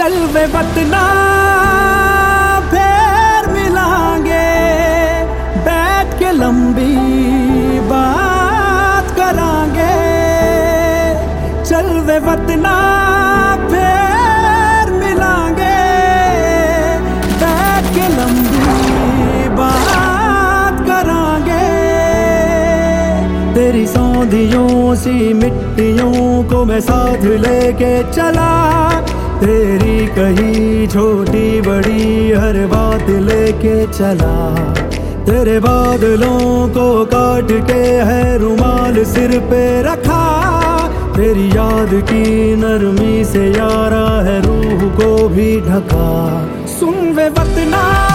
चल वे वतना फिर मिलांगे, बैठ के लंबी बात करांगे। चल वे वतना फिर मिलांगे, बैठ के लंबी बात करांगे। तेरी सौंधियों सी मिट्टियों को मैं साथ लेके चला, तेरी कही छोटी बड़ी हर बात लेके चला। तेरे बादलों को काट के है रुमाल सिर पे रखा, तेरी याद की नरमी से यारा है रूह को भी ढका। सुन वे वतना